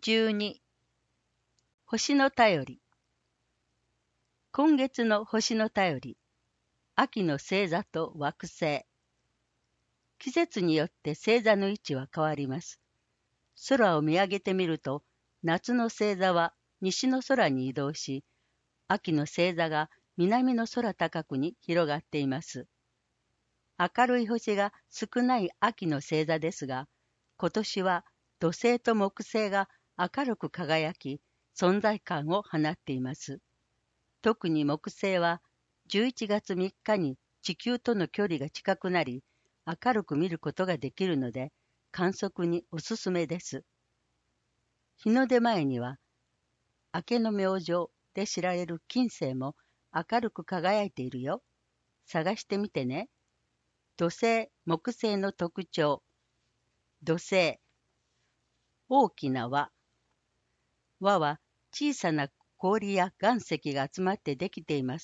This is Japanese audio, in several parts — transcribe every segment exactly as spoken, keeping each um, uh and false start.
じゅうに星の便り。今月の星の便り。秋の星座と惑星。季節によって星座の位置は変わります。空を見上げてみると、夏の星座は西の空に移動し、秋の星座が南の空高くに広がっています。明るい星が少ない秋の星座ですが、今年は土星と木星が明るく輝き、存在感を放っています。特に木星はじゅういちがつみっかに地球との距離が近くなり、明るく見ることができるので、観測におすすめです。日の出前には、明けの明星で知られる金星も明るく輝いているよ。探してみてね。土星、木星の特徴。土星。大きな輪。輪は小さな氷や岩石が集まってできています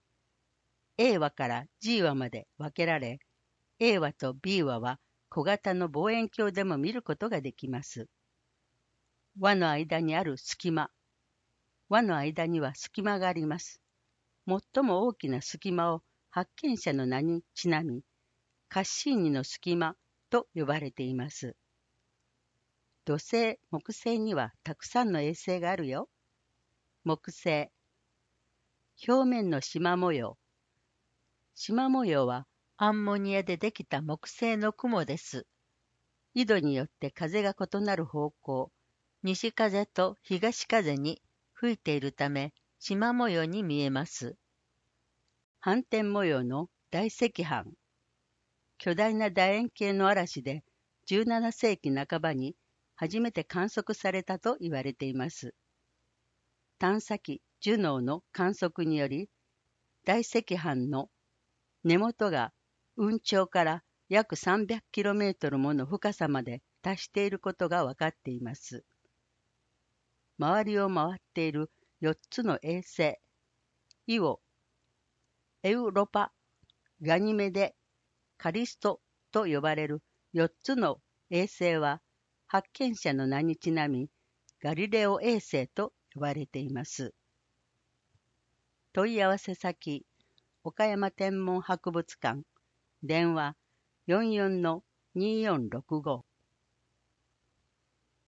。A 輪から G 輪まで分けられ、A 輪と B 輪は小型の望遠鏡でも見ることができます。輪の間にある隙間。輪の間には隙間があります。最も大きな隙間を発見者の名にちなみ、カッシーニの隙間と呼ばれています。土星、木星にはたくさんの衛星があるよ。木星。表面の縞模様。縞模様はアンモニアでできた木星の雲です。緯度によって風が異なる方向、西風と東風に吹いているため、縞模様に見えます。反転模様の大赤斑。巨大な楕円形の嵐で、じゅうななせいきなかばに初めて観測されたと言われています。探査機ジュノーの観測により、大赤斑の根元が雲頂から約さんびゃくキロメートルもの深さまで達していることが分かっています。周りを回っているよっつの衛星、イオ、エウロパ、ガニメデ、カリストと呼ばれるよっつの衛星は、発見者の名にちなみ、ガリレオ衛星と呼ばれています。問い合わせ先、岡山天文博物館、電話よんよんのにーよんろくご。